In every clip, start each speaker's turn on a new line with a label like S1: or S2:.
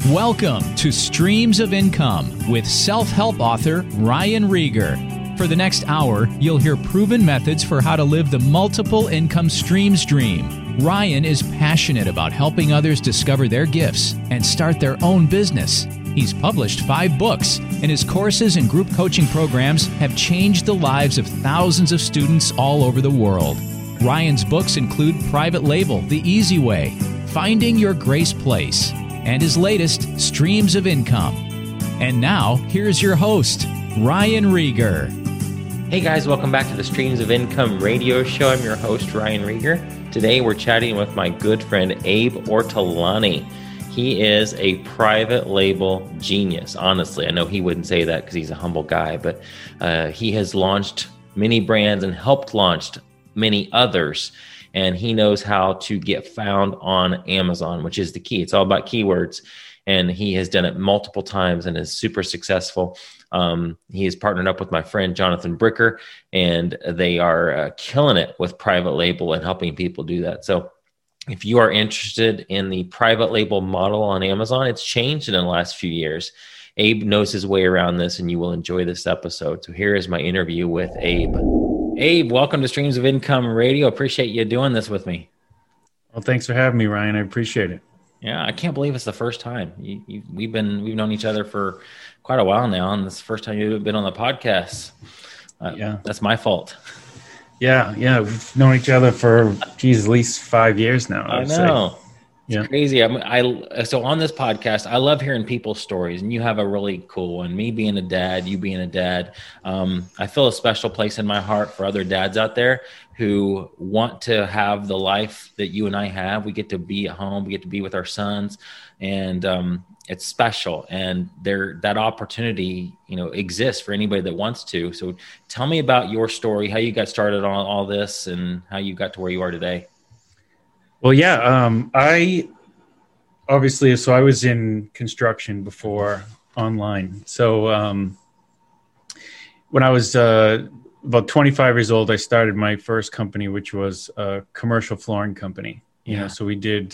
S1: Welcome to Streams of Income with self-help author Ryan Rieger. For the next hour, you'll hear proven methods for how to live the multiple income streams dream. Ryan is passionate about helping others discover their gifts and start their own business. He's published 5 books, and his courses and group coaching programs have changed the lives of thousands of students all over the world. Ryan's books include Private Label, The Easy Way, Finding Your Grace Place, and his latest, Streams of Income. And now, here's your host, Ryan Rieger.
S2: Hey guys, welcome back to the Streams of Income radio show. I'm your host, Ryan Rieger. Today we're chatting with my good friend, Abe Ortolani. He is a private label genius. Honestly, I know he wouldn't say that because he's a humble guy, but he has launched many brands and helped launch many others. And he knows how to get found on Amazon, which is the key. It's all about keywords. And he has done it multiple times and is super successful. He has partnered up with my friend, Jonathan Bricker, and they are killing it with private label and helping people do that. So if you are interested in the private label model on Amazon, it's changed in the last few years. Abe knows his way around this, and you will enjoy this episode. So here is my interview with Abe. Abe, welcome to Streams of Income Radio. Appreciate you doing this with me.
S3: Well, thanks for having me, Ryan. I appreciate it.
S2: Yeah, I can't believe it's the first time. We've known each other for quite a while now, and this is the first time you've been on the podcast. Yeah, that's my fault.
S3: Yeah, we've known each other for at least 5 years now.
S2: I know. It's crazy. So on this podcast, I love hearing people's stories, and you have a really cool one. Me being a dad, you being a dad. I feel a special place in my heart for other dads out there who want to have the life that you and I have. We get to be at home. We get to be with our sons, and it's special. And that opportunity, exists for anybody that wants to. So tell me about your story, how you got started on all this, and how you got to where you are today.
S3: Well, I was in construction before online. So when I was about 25 years old, I started my first company, which was a commercial flooring company. So we did,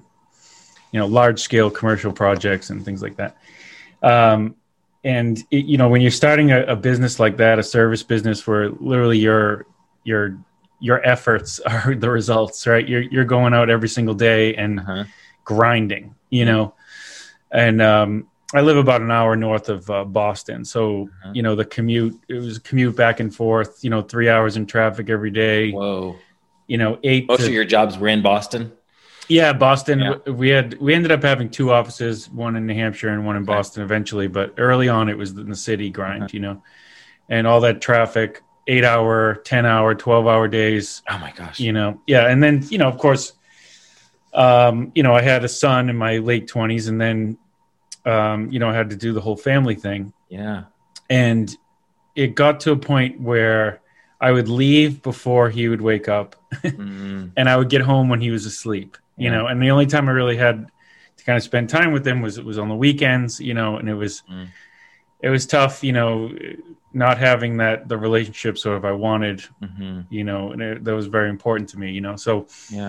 S3: large scale commercial projects and things like that. And when you're starting a business like that, a service business where literally your efforts are the results, right? You're going out every single day and grinding, and I live about an hour north of Boston. So, the commute, it was a commute back and forth, 3 hours in traffic every day.
S2: Whoa.
S3: Most
S2: of your jobs were in Boston?
S3: Yeah, Boston. Yeah. We ended up having 2 offices, one in New Hampshire and one in Boston eventually. But early on, it was in the city grind, and all that traffic. 8-hour, 10-hour, 12-hour days.
S2: Oh my gosh.
S3: And then, of course, I had a son in my late 20s, and then, I had to do the whole family thing.
S2: Yeah.
S3: And it got to a point where I would leave before he would wake up and I would get home when he was asleep, and the only time I really had to kind of spend time with him was on the weekends, and it was tough, not having the relationship sort of I wanted, and that was very important to me, so,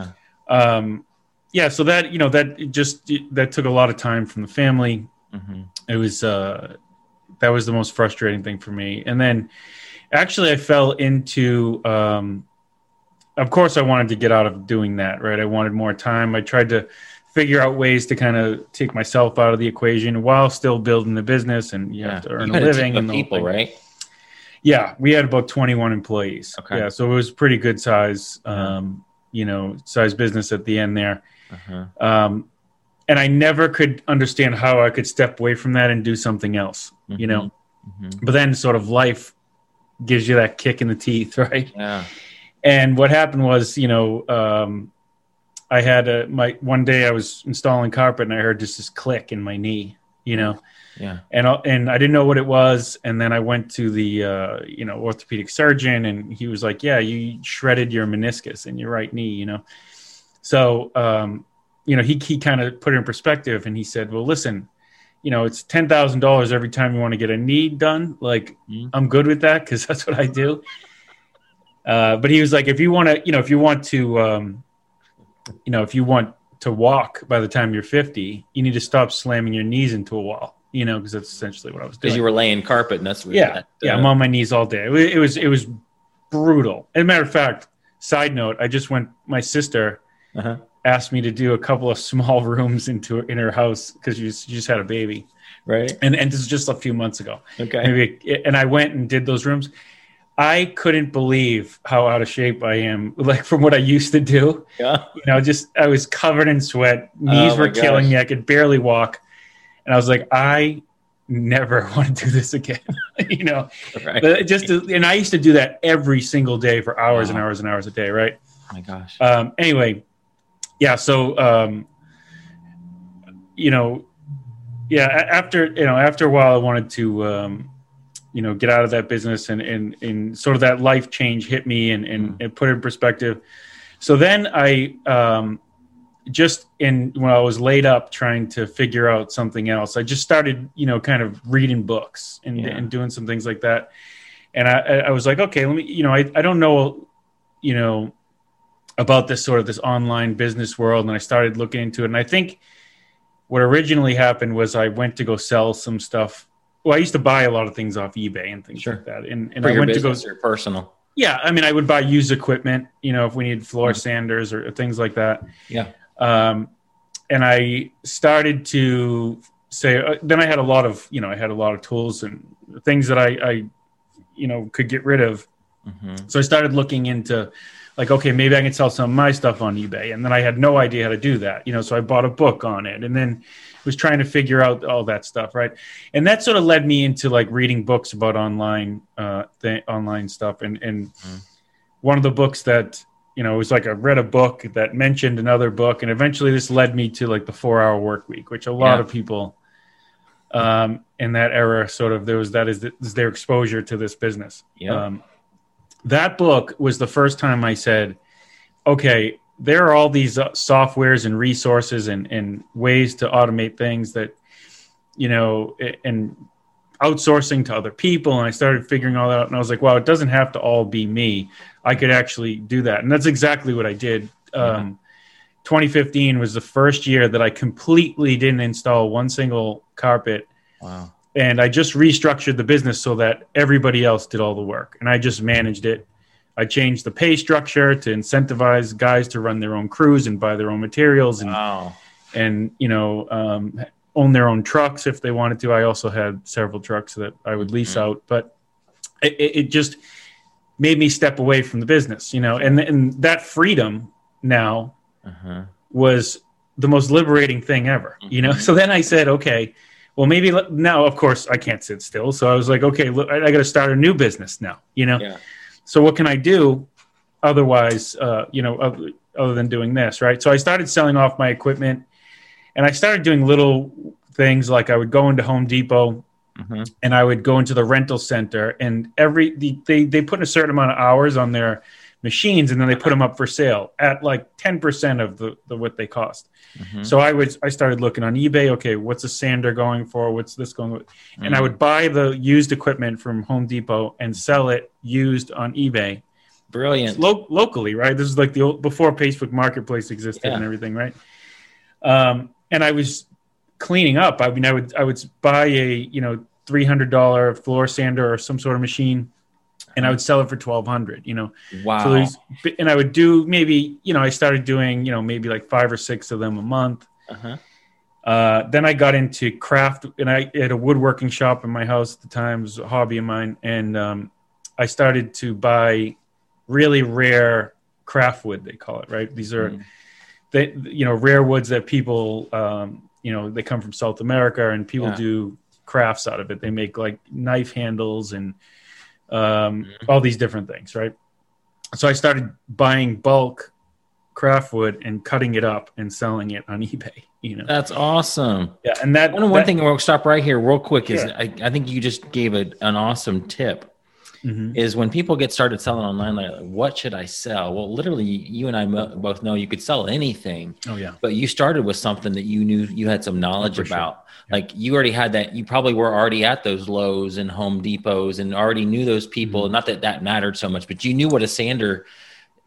S3: so that took a lot of time from the family. It was, that was the most frustrating thing for me. And then actually I fell into, of course I wanted to get out of doing that, right? I wanted more time. I tried to figure out ways to kind of take myself out of the equation while still building the business, and you have to earn a living.
S2: And people, right?
S3: Yeah, we had about 21 employees.
S2: Okay.
S3: Yeah, so it was pretty good size, size business at the end there. And I never could understand how I could step away from that and do something else, But then sort of life gives you that kick in the teeth, right?
S2: Yeah.
S3: And what happened was, I had one day I was installing carpet and I heard just this click in my knee, Yeah. And I didn't know what it was. And then I went to the, orthopedic surgeon, and he was like, yeah, you shredded your meniscus in your right knee, So, he kind of put it in perspective, and he said, well, listen, it's $10,000 every time you want to get a knee done. Like, I'm good with that, because that's what I do. But he was like, if you want to to walk by the time you're 50, you need to stop slamming your knees into a wall, because that's essentially what I was doing.
S2: Because you were laying carpet, and that's what
S3: I'm on my knees all day. It was brutal. As a matter of fact, side note, my sister asked me to do a couple of small rooms in her house because she just had a baby.
S2: Right.
S3: And this is just a few months ago.
S2: Okay.
S3: And I went and did those rooms. I couldn't believe how out of shape I am, like from what I used to do.
S2: Yeah.
S3: I was covered in sweat. Knees were killing me. I could barely walk. And I was like, I never want to do this again.
S2: Right.
S3: But and I used to do that every single day for hours and hours and hours a day. Right.
S2: Oh my gosh.
S3: Anyway. Yeah. So, after a while I wanted to, get out of that business and sort of that life change hit me and put it in perspective. So then I, when I was laid up trying to figure out something else, I just started, kind of reading books and doing some things like that. And I was like, okay, let me, I don't know, about this online business world. And I started looking into it. And I think what originally happened was I went to go sell some stuff. Well, I used to buy a lot of things off eBay and things like that. And
S2: for
S3: I went to go
S2: or personal.
S3: Yeah. I mean, I would buy used equipment, if we needed floor sanders or things like that.
S2: Yeah.
S3: And I started to say, then I had a lot of tools and things that I could get rid of. Mm-hmm. So I started looking into like, okay, maybe I can sell some of my stuff on eBay. And then I had no idea how to do that, so I bought a book on it and then was trying to figure out all that stuff. Right. And that sort of led me into like reading books about online stuff. And one of the books that, it was like I read a book that mentioned another book. And eventually this led me to like the 4-Hour Workweek, which a lot of people in that era sort of, is their exposure to this business.
S2: Yeah.
S3: That book was the first time I said, okay, there are all these softwares and resources and ways to automate things that, and outsourcing to other people. And I started figuring all that out. And I was like, wow, it doesn't have to all be me. I could actually do that. And that's exactly what I did. 2015 was the first year that I completely didn't install one single carpet.
S2: Wow.
S3: And I just restructured the business so that everybody else did all the work. And I just managed it. I changed the pay structure to incentivize guys to run their own crews and buy their own materials and own their own trucks if they wanted to. I also had several trucks that I would lease out. But it just made me step away from the business, and that freedom now was the most liberating thing ever, So then I said, okay, well, maybe now, of course, I can't sit still. So I was like, okay, look, I got to start a new business now, Yeah. So what can I do otherwise, other than doing this, right? So I started selling off my equipment, and I started doing little things like I would go into Home Depot and I would go into the rental center, and they put a certain amount of hours on their machines, and then they put them up for sale at like 10% of the what they cost. So I started looking on eBay. Okay, what's a sander going for? What's this going with? And I would buy the used equipment from Home Depot and sell it used on eBay.
S2: Brilliant.
S3: Locally, right? This is like the old, before Facebook Marketplace existed and everything, right? And I was cleaning up. I mean, I would buy a $300 floor sander or some sort of machine, and I would sell it for $1,200.
S2: Wow.
S3: So and I would do maybe I started doing maybe like 5 or 6 of them a month. Then I got into craft, and I had a woodworking shop in my house at the time. It was a hobby of mine, and I started to buy really rare craft wood. They call it, right? These are rare woods that people they come from South America, and people do crafts out of it. They make like knife handles and all these different things, right? So I started buying bulk craft wood and cutting it up and selling it on eBay.
S2: That's awesome.
S3: Yeah, and
S2: one thing we'll stop right here real quick is I think you just gave an awesome tip. Is when people get started selling online, like, what should I sell? Well, literally, you and I both know you could sell anything.
S3: Oh, yeah.
S2: But you started with something that you knew you had some knowledge about. Sure. Yeah. Like you already had that. You probably were already at those Lowe's and Home Depots and already knew those people. Not that mattered so much, but you knew what a sander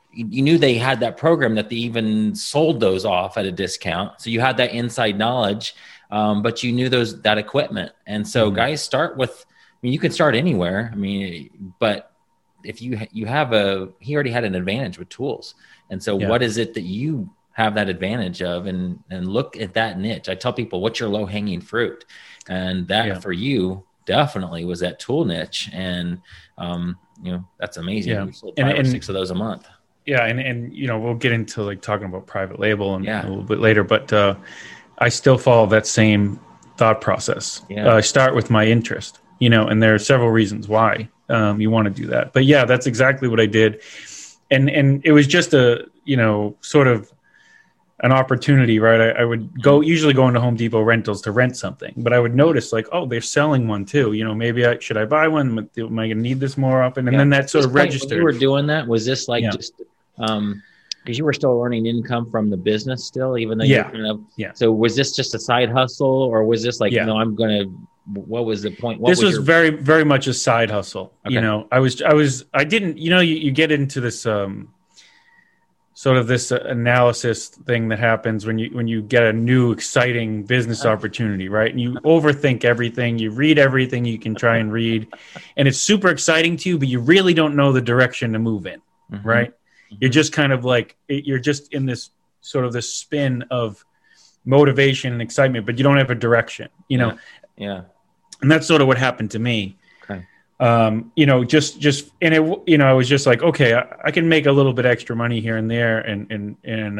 S2: you knew they had that program that they even sold those off at a discount. So you had that inside knowledge, but you knew that equipment. And so guys start with, you can start anywhere. But if he already had an advantage with tools. And so what is it that you have that advantage of, and look at that niche? I tell people, what's your low hanging fruit? And that for you definitely was that tool niche. And, that's amazing.
S3: Yeah.
S2: You sold 5 or 6 of those a month.
S3: Yeah. And we'll get into like talking about private label a little bit later, but, I still follow that same thought process. Yeah. I start with my interest, and there are several reasons why, you want to do that, but that's exactly what I did. And it was just a, sort of an opportunity, right? I would usually go into Home Depot rentals to rent something, but I would notice like, oh, they're selling one too. Maybe should I buy one? Am I going to need this more often? And then that sort of registered.
S2: When you were doing that, was this like just, because you were still earning income from the business still, even though you were kind of, so was this just a side hustle, or was this like, no, I'm going to, what was the point?
S3: This was very, very much a side hustle. Okay. I didn't, you get into this, sort of this analysis thing that happens when you get a new exciting business opportunity, right? And you overthink everything, you read everything you can try and read, and it's super exciting to you, but you really don't know the direction to move in, right? You're just kind of like, you're just in this sort of this spin of motivation and excitement, but you don't have a direction, Yeah. And that's sort of what happened to me.
S2: Okay.
S3: And it, I was just like, okay, I can make a little bit extra money here and there. And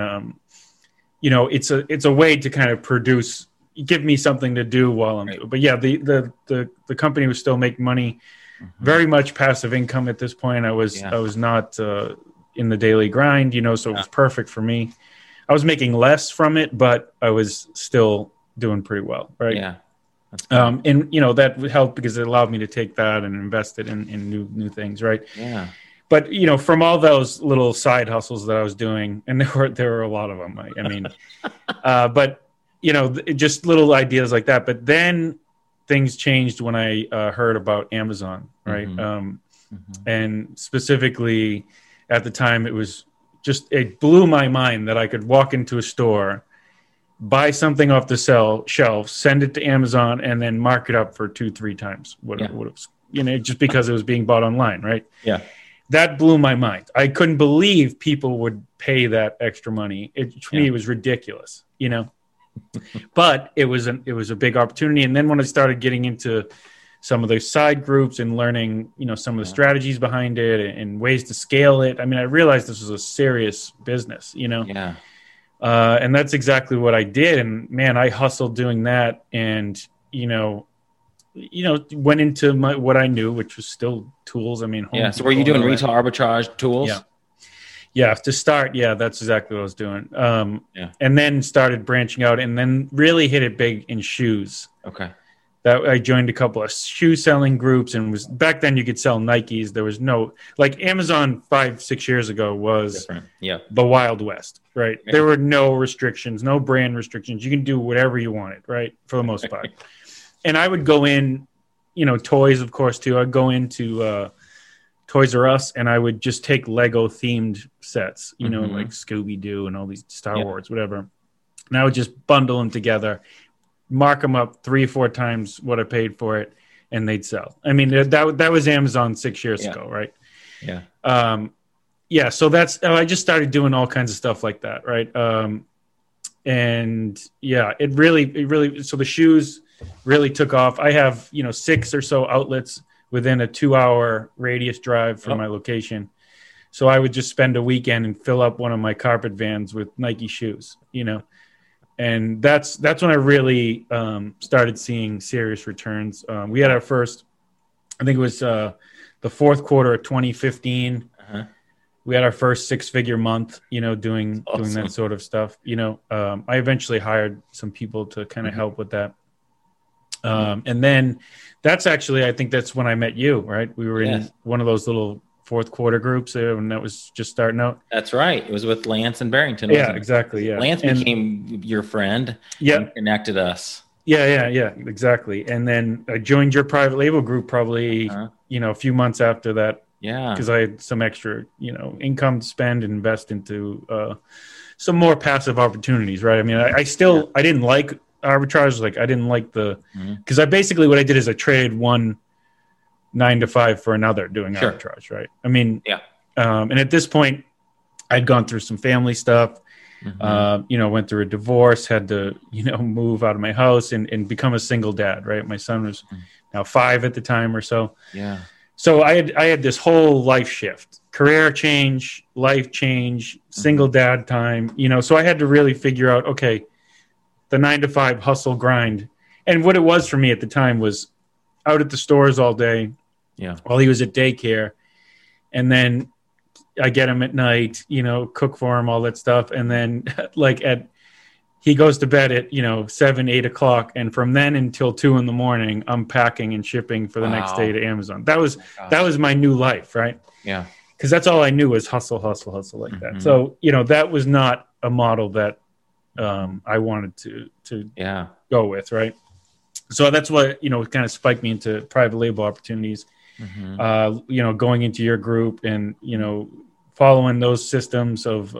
S3: it's a way to kind of give me something to do while I'm doing it. But the company was still making money, very much passive income at this point. I was not, in the daily grind, so it was perfect for me. I was making less from it, but I was still doing pretty well. Right.
S2: Yeah.
S3: And that helped because it allowed me to take that and invest it in new things, right?
S2: Yeah.
S3: But from all those little side hustles that I was doing, and there were a lot of them. But just little ideas like that. But then things changed when I heard about Amazon, right? And specifically at the time, it blew my mind that I could walk into a store, buy something off the shelf, send it to Amazon, and then mark it up for 2-3 times what it was, just because it was being bought online, right?
S2: Yeah.
S3: That blew my mind. I couldn't believe people would pay that extra money. To me, it was ridiculous, but it was a big opportunity. And then when I started getting into some of those side groups and learning, some of the strategies behind it and ways to scale it, I realized this was a serious business,
S2: Yeah.
S3: And that's exactly what I did. And man, I hustled doing that, and went into what I knew, which was still tools.
S2: Home so were you doing retail arbitrage tools?
S3: Yeah. To start, that's exactly what I was doing. And then started branching out, and then really hit it big in shoes.
S2: Okay.
S3: That I joined a couple of shoe selling groups, and back then you could sell Nikes. There was no, like, Amazon 5-6 years ago was the Wild West, right? There were no restrictions, no brand restrictions. You can do whatever you wanted, right? For the most part. And I would go in, toys, of course, too. I'd go into Toys R Us, and I would just take Lego themed sets, like Scooby-Doo and all these Star Wars, whatever. And I would just bundle them together, mark them up 3-4 times what I paid for it, and they'd sell. That was Amazon 6 years ago, right?
S2: Yeah.
S3: So I just started doing all kinds of stuff like that, right? It really, so the shoes really took off. I have, 6 or so outlets within a 2-hour radius drive from my location. So I would just spend a weekend and fill up one of my carpet vans with Nike shoes, And that's when I really started seeing serious returns. We had our first, I think it was the fourth quarter of 2015. We had our first 6-figure month, doing that sort of stuff. I eventually hired some people to kind of help with that. And then I think that's when I met you, right? We were in one of those little fourth quarter groups, and that was just starting out.
S2: That's right. It was with Lance and Barrington.
S3: Yeah, exactly. Yeah,
S2: Lance became your friend. And connected us.
S3: Yeah, exactly. And then I joined your private label group probably, a few months after that
S2: Yeah.
S3: because I had some extra, income to spend and invest into some more passive opportunities, right? I mean, I didn't like arbitrage. Like I didn't like because what I did is I traded one 9 to 5 for another doing arbitrage, right? I mean, and at this point I'd gone through some family stuff, went through a divorce, had to, move out of my house and become a single dad, right? My son was now 5 at the time or so.
S2: Yeah.
S3: So I had this whole life shift, career change, life change, single dad time, so I had to really figure out, okay, the 9 to 5 hustle grind. And what it was for me at the time was out at the stores all day while he was at daycare. And then I get him at night, cook for him, all that stuff. And then he goes to bed at, 7, 8 o'clock. And from then until 2 a.m, I'm packing and shipping for the next day to Amazon. That was my new life. Right.
S2: Yeah.
S3: Cause that's all I knew was hustle like that. So, that was not a model that I wanted to go with. Right. So that's what, kind of spiked me into private label opportunities, going into your group and, following those systems of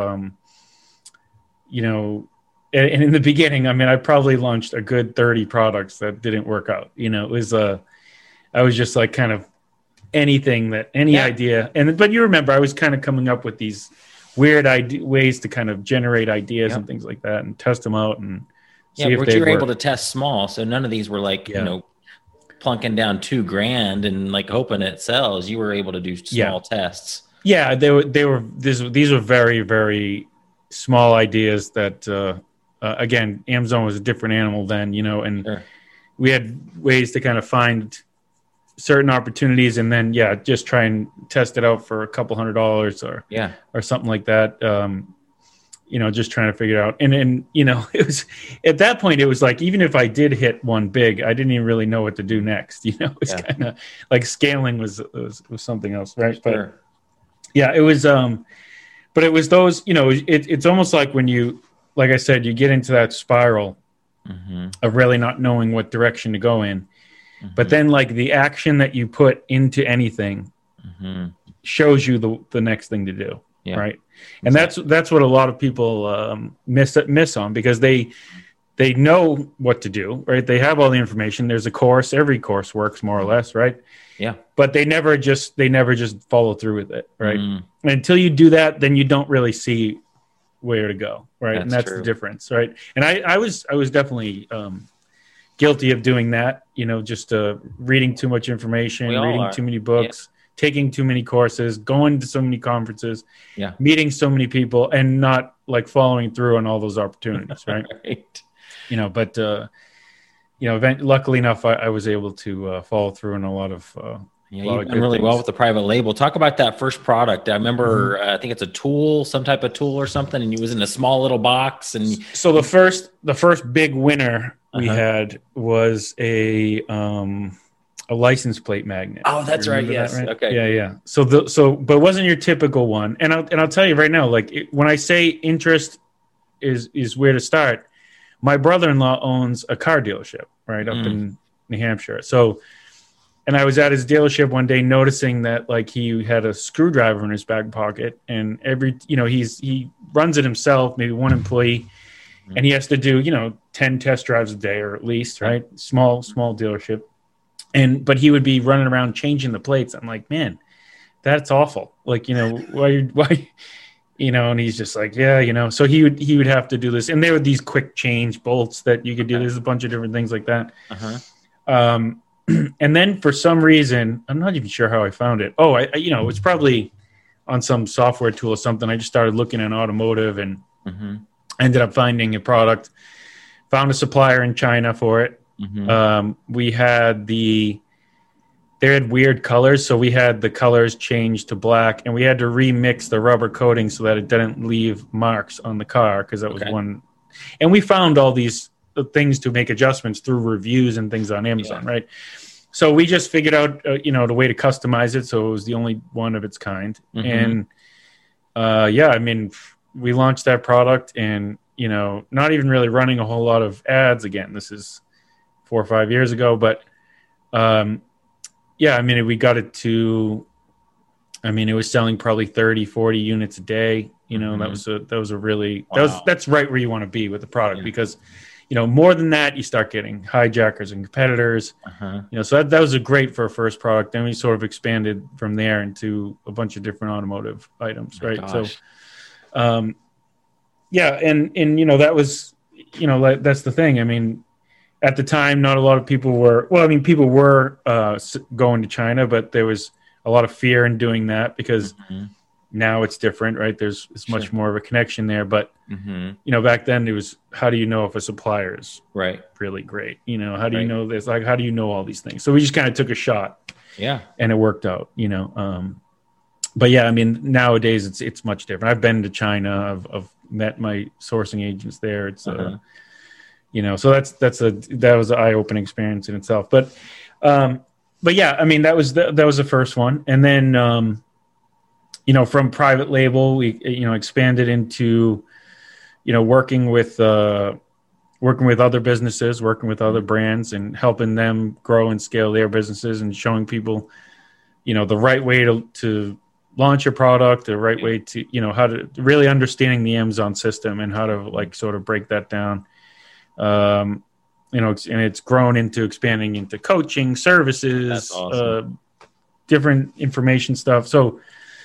S3: and in the beginning, I mean, I probably launched a good 30 products that didn't work out. It was I was just like kind of anything idea. But you remember, I was kind of coming up with these weird ways to kind of generate ideas and things like that and test them out and see if
S2: but
S3: they
S2: you were
S3: work.
S2: able to test small. So none of these were like, plunking down $2,000 and like hoping it sells. You were able to do small tests. Yeah.
S3: These were very, very small ideas that, again, Amazon was a different animal then, and we had ways to kind of find certain opportunities and then, just try and test it out for a couple $100 or something like that. Just trying to figure it out. And it was at that point, it was like, even if I did hit one big, I didn't even really know what to do next. It was kind of like scaling was something else. Right.
S2: Sure.
S3: But it was, but it was those, it's almost like when you, like I said, you get into that spiral of really not knowing what direction to go in. But then like the action that you put into anything shows you the next thing to do. Yeah. Right. And that's what a lot of people miss on, because they know what to do, right? They have all the information. There's a course. Every course works more or less, right?
S2: Yeah.
S3: But they never just follow through with it, right? And until you do that, then you don't really see where to go, right? And that's the difference, right? And I was definitely guilty of doing that, just reading too much information, reading too many books. Taking too many courses, going to so many conferences, meeting so many people, and not like following through on all those opportunities, right?
S2: Right.
S3: But luckily enough, I was able to follow through on a lot of.
S2: You've done really well with the private label. Talk about that first product. I remember, I think it's a tool, some type of tool or something, and it was in a small little box. And
S3: so the first big winner we had was a license plate magnet.
S2: Oh, that's right. Yes.
S3: That, right?
S2: Okay.
S3: Yeah. So but it wasn't your typical one. And I'll tell you right now, like when I say interest is where to start, my brother-in-law owns a car dealership right up in New Hampshire. So, and I was at his dealership one day noticing that like he had a screwdriver in his back pocket, and he runs it himself, maybe one employee, and he has to do, 10 test drives a day or at least, right? Small dealership. But he would be running around changing the plates. I'm like, man, that's awful. Like, why, and he's just like, so he would have to do this. And there were these quick change bolts that you could do. There's a bunch of different things like that. And then for some reason, I'm not even sure how I found it. Oh, it's probably on some software tool or something. I just started looking at automotive and ended up finding a product, found a supplier in China for it. We had they had weird colors, so we had the colors changed to black, and we had to remix the rubber coating so that it didn't leave marks on the car, because that was one. And we found all these things to make adjustments through reviews and things on Amazon, right? So we just figured out, the way to customize it, so it was the only one of its kind. And I mean, we launched that product, and not even really running a whole lot of ads. Again, this is 4 or 5 years ago, but I mean, we got it to I mean, it was selling probably 30, 40 units a day. You know, that was a really, that's right where you want to be with the product because, you know, more than that, you start getting hijackers and competitors, you know, so that was a great for a first product. Then we sort of expanded from there into a bunch of different automotive items. Right.
S2: Gosh.
S3: So, yeah. And, you know, that was, you know, that's the thing. I mean, at the time, not a lot of people were, well, I mean, people were going to China, but there was a lot of fear in doing that because now it's different, right? There's much more of a connection there. But, you know, back then it was, how do you know if a supplier is really great? You know, how do you know this? Like, how do you know all these things? So we just kind of took a shot. Yeah. And it worked out, you know. But yeah, I mean, nowadays it's much different. I've been to China. I've met my sourcing agents there. It's, you know, so that was an eye-opening experience in itself. But yeah, I mean, that was the first one. And then, you know, from private label, we, you know, expanded into, you know, working with other businesses, working with other brands and helping them grow and scale their businesses and showing people, you know, the right way to launch a product, the right way to, you know, how to really understanding the Amazon system and how to like sort of break that down. You know, and it's grown into expanding into coaching services,
S2: That's awesome.
S3: Different information stuff. So,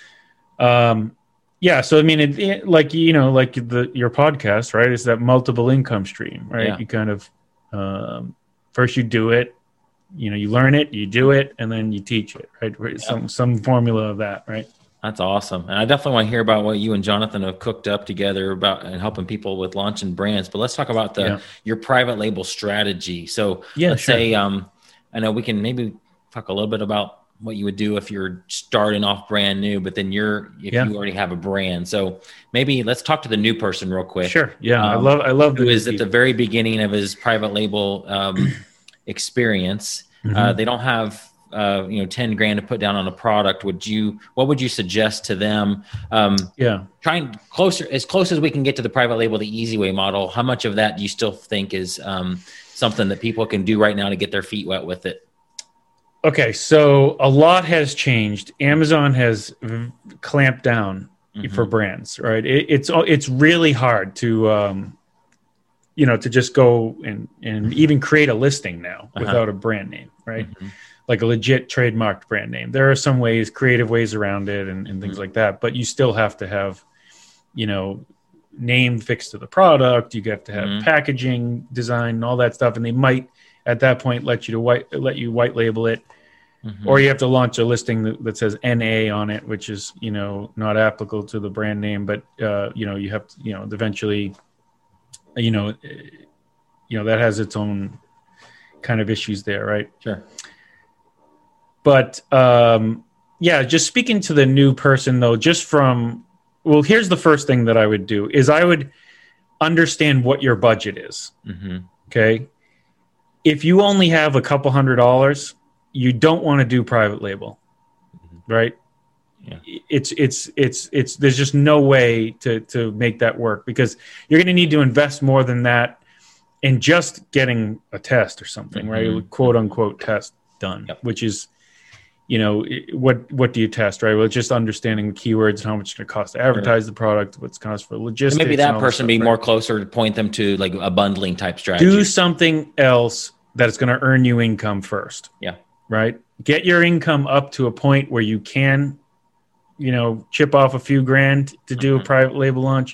S3: yeah. So, I mean, it like, you know, like your podcast, right, is that multiple income stream, right? Yeah. You kind of, first you do it, you know, you learn it, you do it, and then you teach it, right? Yeah. Some formula of that, right?
S2: That's awesome. And I definitely want to hear about what you and Jonathan have cooked up together about and helping people with launching brands. But let's talk about your private label strategy. So let's say, I know we can maybe talk a little bit about what you would do if you're starting off brand new, but then you already have a brand. So maybe let's talk to the new person real quick.
S3: Sure. Yeah. I love
S2: who is at the very beginning of his private label experience. They don't have, you know, 10 grand to put down on a product. What would you suggest to them? Trying as close as we can get to the private label, the easy way model. How much of that do you still think is something that people can do right now to get their feet wet with it?
S3: Okay. So a lot has changed. Amazon has clamped down for brands, right? It's really hard to, you know, to just go and even create a listing now without a brand name, right? Like a legit trademarked brand name. There are some creative ways around it and things like that, but you still have to have, you know, name fixed to the product. You have to have packaging design and all that stuff. And they might at that point let you white label it, or you have to launch a listing that says NA on it, which is, you know, not applicable to the brand name, but you know, you have to, you know, eventually, you know, that has its own kind of issues there, right?
S2: Sure.
S3: But yeah, just speaking to the new person though, here's the first thing that I would do is I would understand what your budget is. Okay. If you only have a couple $100, you don't want to do private label, right? Yeah. It's there's just no way to make that work because you're going to need to invest more than that in just getting a test or something, right? Quote unquote test done, which is, you know, what do you test, right? Well, just understanding the keywords and how much it's going to cost to advertise the product, what's cost for logistics.
S2: So maybe that person be more closer to point them to like a bundling type strategy.
S3: Do something else that is going to earn you income first.
S2: Yeah.
S3: Right. Get your income up to a point where you can, you know, chip off a few grand to do a private label launch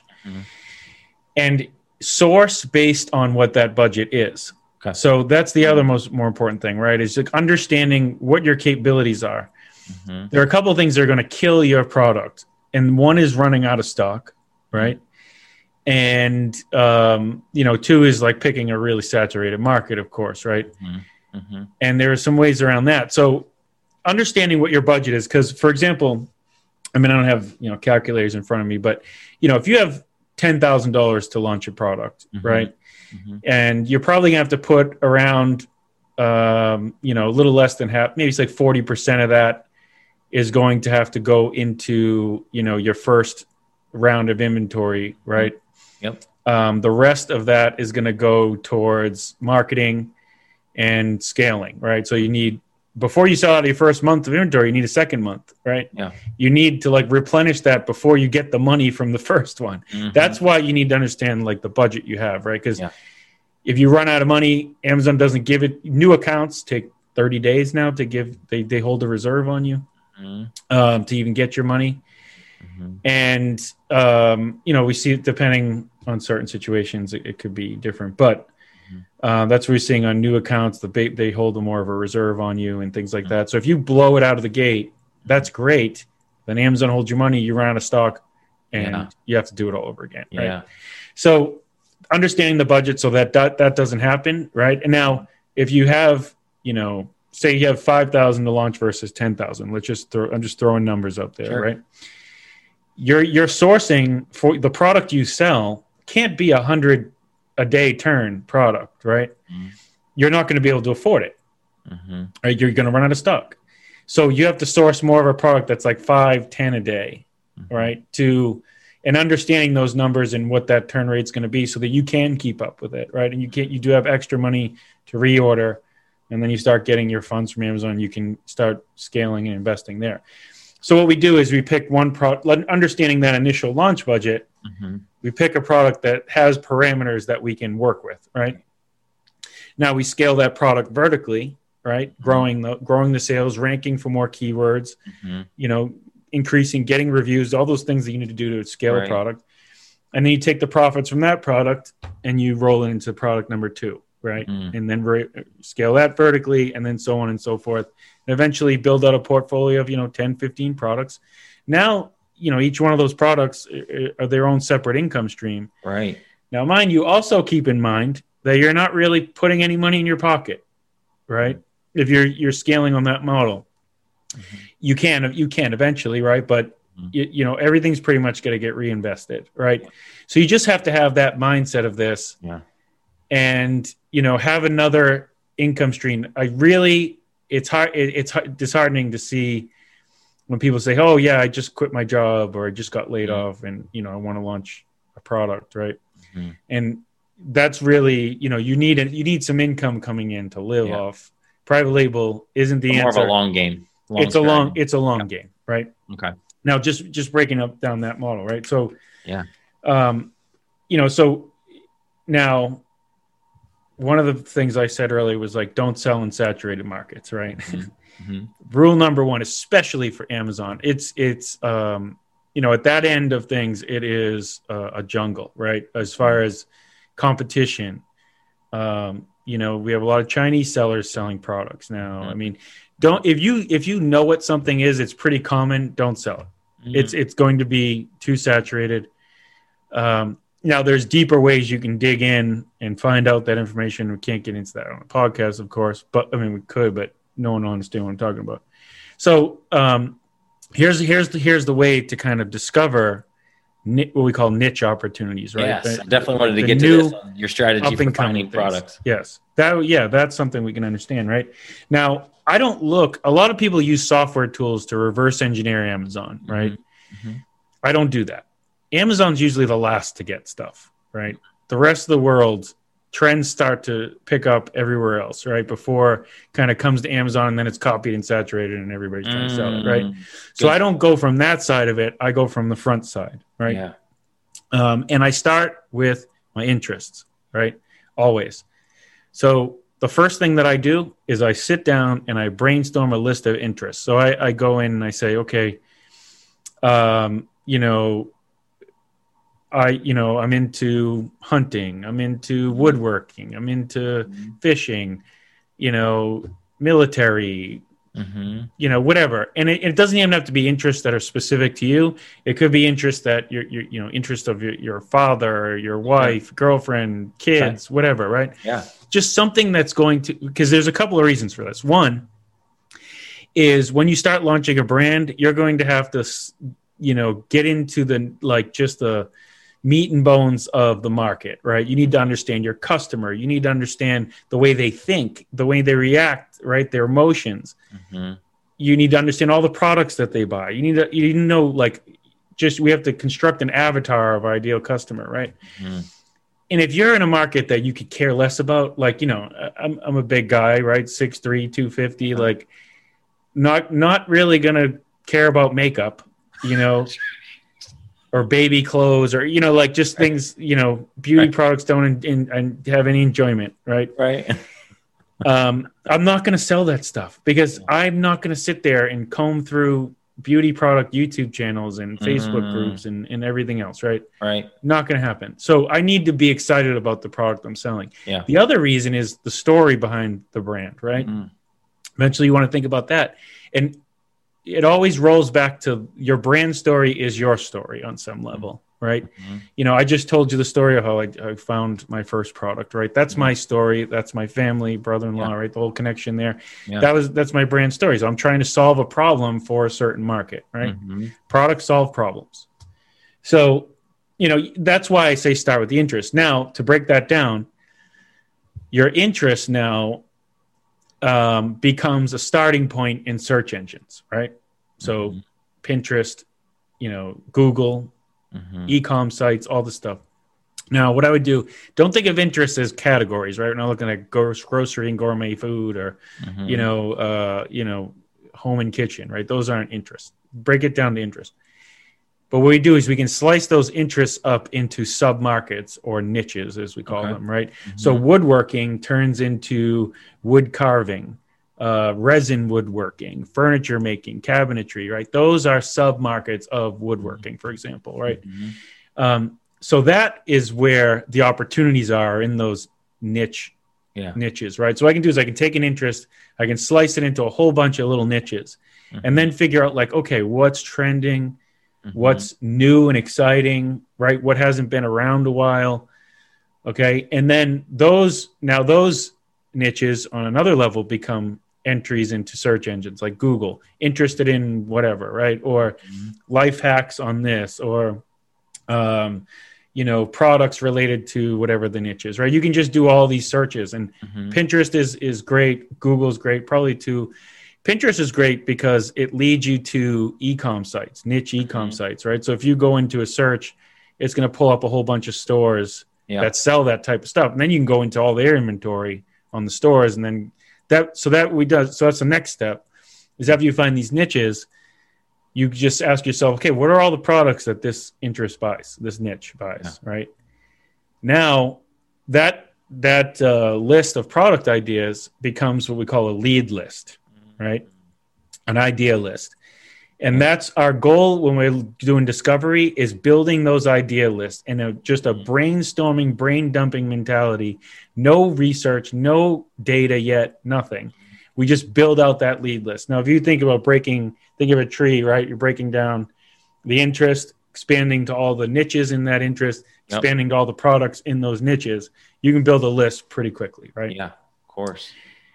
S3: and source based on what that budget is. Okay. So that's the other more important thing, right? Is like understanding what your capabilities are. There are a couple of things that are going to kill your product. And one is running out of stock, right? And, you know, two is like picking a really saturated market, of course, right? And there are some ways around that. So understanding what your budget is, because, for example, I mean, I don't have, you know, calculators in front of me, but, you know, if you have $10,000 to launch a product, right? And you're probably gonna have to put around, you know, a little less than half, maybe it's like 40% of that is going to have to go into, you know, your first round of inventory, right? The rest of that is going to go towards marketing and scaling, right? So you need before you sell out your first month of inventory, you need a second month, right?
S2: Yeah.
S3: You need to like replenish that before you get the money from the first one.
S2: Mm-hmm.
S3: That's why you need to understand like the budget you have, right? Because if you run out of money, Amazon doesn't give it. New accounts take 30 days now to give. They hold a reserve on you to even get your money. And we see it depending on certain situations, it could be different, but that's what we're seeing on new accounts. They hold more of a reserve on you and things like that. So if you blow it out of the gate, that's great. Then Amazon holds your money, you run out of stock, and you have to do it all over again. Right? Yeah. So understanding the budget so that doesn't happen, right? And now if you have, say you have 5,000 to launch versus 10,000, I'm just throwing numbers up there, right? Your sourcing for the product you sell can't be 100 a day turn product, right? You're not going to be able to afford it. Right? You're going to run out of stock. So you have to source more of a product that's like 5-10 a day, right? And understanding those numbers and what that turn rate is going to be so that you can keep up with it, right? And you do have extra money to reorder, and then you start getting your funds from Amazon. You can start scaling and investing there. So what we do is we pick one product, understanding that initial launch budget. We pick a product that has parameters that we can work with, right? Now we scale that product vertically, right? Growing the sales, ranking for more keywords, increasing, getting reviews, all those things that you need to do to scale a product. And then you take the profits from that product and you roll it into product number 2, right? And then scale that vertically, and then so on and so forth. And eventually build out a portfolio of, 10, 15 products. Now, each one of those products are their own separate income stream.
S2: Right.
S3: Now, mind you, also keep in mind that you're not really putting any money in your pocket, right? If you're scaling on that model, you can eventually, right? But everything's pretty much going to get reinvested, right? So you just have to have that mindset of this, and have another income stream. It's disheartening to see when people say, "Oh yeah, I just quit my job or I just got laid off, and I want to launch a product," right? And that's really, you need some income coming in to live off. Private label isn't the answer.
S2: More of a long game.
S3: It's a long game, right?
S2: Okay.
S3: Now just breaking up down that model, right? So so now one of the things I said earlier was like, don't sell in saturated markets, right? Rule number 1, especially for Amazon, it's at that end of things, it is a jungle, right? As far as competition, we have a lot of Chinese sellers selling products now. I mean, if you know what something is, it's pretty common. Don't sell it. It's going to be too saturated. Now, there's deeper ways you can dig in and find out that information. We can't get into that on a podcast, of course, but we could, but no one will understand what I'm talking about. So here's the way to kind of discover what we call niche opportunities, right?
S2: Yes, I definitely wanted to get to this, your strategy for finding products.
S3: Yes, that's something we can understand, right? Now, a lot of people use software tools to reverse engineer Amazon, right? I don't do that. Amazon's usually the last to get stuff, right? The rest of the world, trends start to pick up everywhere else, right? Before kind of comes to Amazon, and then it's copied and saturated and everybody's trying to sell it, right? So I don't go from that side of it. I go from the front side, right?
S2: Yeah.
S3: And I start with my interests, right? Always. So the first thing that I do is I sit down and I brainstorm a list of interests. So I go in and I say, okay, I'm into hunting, I'm into woodworking, I'm into fishing, military, whatever. And it doesn't even have to be interests that are specific to you. It could be interests that interest of your father, your wife, girlfriend, kids, whatever, right? Yeah. Just something that's going to, because there's a couple of reasons for this. One is when you start launching a brand, you're going to have to, get into the meat and bones of the market, right? You need to understand your customer. You need to understand the way they think, the way they react, right? Their emotions. You need to understand all the products that they buy. You need to know, we have to construct an avatar of our ideal customer, right? And if you're in a market that you could care less about, I'm a big guy, right? 6'3", 250, not really going to care about makeup, or baby clothes, or, like just things, beauty products don't and have any enjoyment. Right.
S2: Right.
S3: I'm not going to sell that stuff because I'm not going to sit there and comb through beauty product YouTube channels and Facebook groups and everything else. Right.
S2: Right.
S3: Not going to happen. So I need to be excited about the product I'm selling.
S2: Yeah.
S3: The other reason is the story behind the brand. Right. Eventually you want to think about that. And it always rolls back to your brand story is your story on some level, right? I just told you the story of how I found my first product, right? That's my story. That's my family, brother-in-law, right? The whole connection there. Yeah. That's my brand story. So I'm trying to solve a problem for a certain market, right? Products solve problems. So, that's why I say start with the interest. Now, to break that down, your interest now becomes a starting point in search engines, right? So Pinterest, Google, e-com sites, all this stuff. Now, what I would do, don't think of interest as categories, right? We're not looking at grocery and gourmet food or, home and kitchen, right? Those aren't interests. Break it down to interest. But what we do is we can slice those interests up into sub-markets or niches, as we call them, right? So woodworking turns into wood carving, resin woodworking, furniture making, cabinetry, right? Those are sub-markets of woodworking, for example, right? So that is where the opportunities are in those niches, right? So what I can do is I can take an interest, I can slice it into a whole bunch of little niches, and then figure out like, okay, what's trending, what's new and exciting, right? What hasn't been around a while. Okay. And then those niches on another level become entries into search engines like Google, interested in whatever, right? Or life hacks on this, or, products related to whatever the niche is, right? You can just do all these searches, and Pinterest is great. Google's great, probably too. Pinterest is great because it leads you to e-com sites, niche e-com sites, right? So if you go into a search, it's going to pull up a whole bunch of stores that sell that type of stuff. And then you can go into all their inventory on the stores. And then so that's the next step is after you find these niches, you just ask yourself, okay, what are all the products that this interest buys, this niche buys, right? Now that list of product ideas becomes what we call a lead list. Right? An idea list. And that's our goal when we're doing discovery, is building those idea lists and just a brainstorming, brain dumping mentality. No research, no data yet, nothing. We just build out that lead list. Now, if you think of a tree, right? You're breaking down the interest, expanding to all the niches in that interest, expanding to all the products in those niches. You can build a list pretty quickly, right?
S2: Yeah, of course.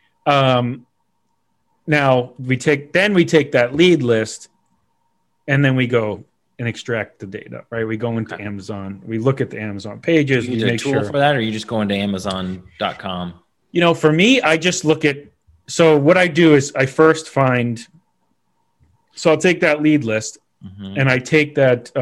S3: Now we take that lead list, and then we go and extract the data, right? We go into Amazon, we look at the Amazon pages.
S2: You use a tool for that, or you just go into Amazon.com?
S3: For me, I just look at. So what I do is I first find. So I'll take that lead list, and I take that.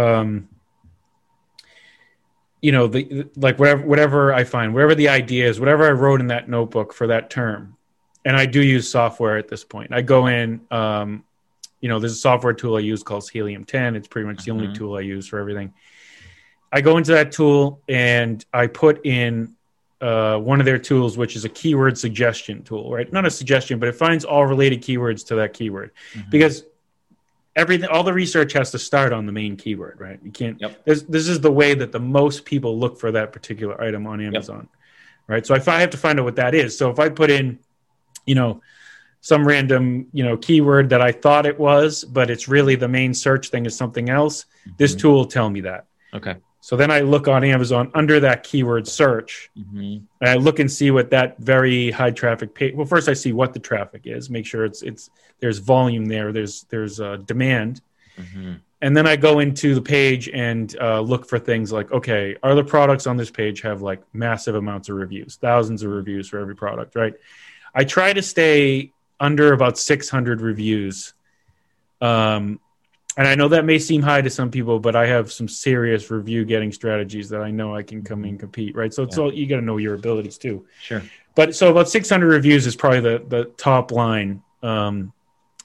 S3: Whatever I find, whatever the idea is, whatever I wrote in that notebook for that term. And I do use software at this point. I go in, there's a software tool I use called Helium 10. It's pretty much the only tool I use for everything. I go into that tool and I put in one of their tools, which is a keyword suggestion tool, right? Not a suggestion, but it finds all related keywords to that keyword. Because all the research has to start on the main keyword, right? You can't, this is the way that the most people look for that particular item on Amazon, right? So if I have to find out what that is. So if I put in, some random, keyword that I thought it was, but it's really the main search thing is something else, this tool will tell me that.
S2: Okay.
S3: So then I look on Amazon under that keyword search, and I look and see what that very high traffic page. Well, first I see what the traffic is, make sure there's volume there, there's demand. And then I go into the page and look for things like, okay, are the products on this page have like massive amounts of reviews, thousands of reviews for every product, right? I try to stay under about 600 reviews. And I know that may seem high to some people, but I have some serious review getting strategies that I know I can come in and compete, right? So it's all, you got to know your abilities too.
S2: Sure.
S3: But so about 600 reviews is probably the top line. And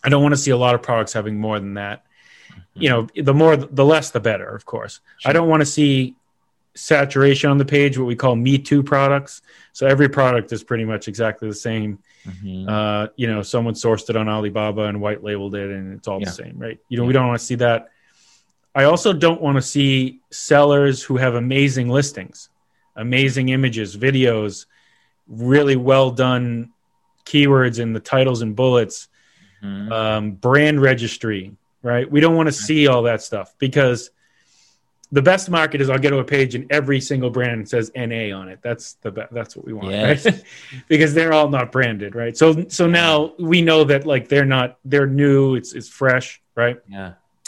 S3: I don't want to see a lot of products having more than that. The less, the better, of course. Sure. I don't want to see saturation on the page, what we call Me Too products. So every product is pretty much exactly the same. Someone sourced it on Alibaba and white labeled it, and it's all the same, right? We don't want to see that. I also don't want to see sellers who have amazing listings, amazing images, videos, really well done keywords in the titles and bullets, brand registry, right? We don't want to see all that stuff, because the best market is I'll get to a page and every single brand says NA on it. That's what we want, right? Because they're all not branded, right? So now we know that like they're new, it's fresh, right?
S2: Yeah.